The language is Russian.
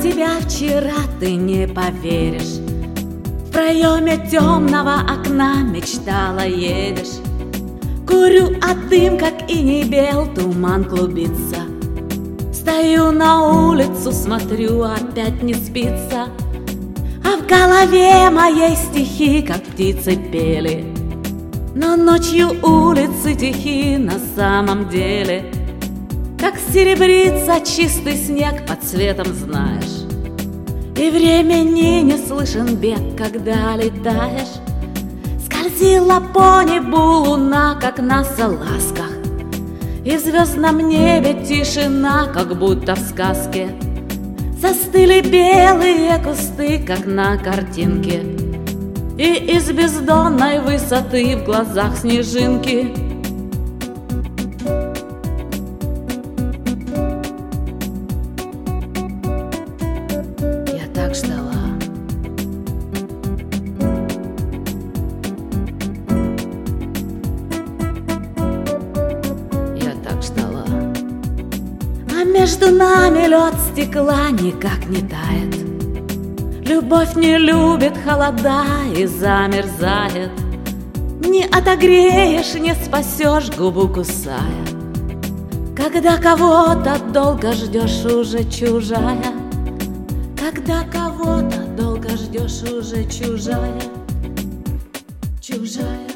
тебя вчера, ты не поверишь. В проеме темного окна мечтала, едешь. Курю, а дым, как иней бел, туман клубится. Стою на улицу, смотрю, опять не спится. А в голове моей стихи, как птицы, пели. Но ночью улицы тихи на самом деле. Как серебрится чистый снег под светом, знаешь. И времени не слышен бег, когда летаешь. Скользила по небу луна, как на салазках. И в звездном небе тишина, как будто в сказке. Застыли белые кусты, как на картинке. И из бездонной высоты в глазах снежинки. Я так ждала. Я так ждала. А между нами лед стекла никак не тает. Любовь не любит холода и замерзает. Не отогреешь, не спасешь, губу кусая. Когда кого-то долго ждешь, уже чужая. Когда кого-то долго ждешь, уже чужая. Чужая.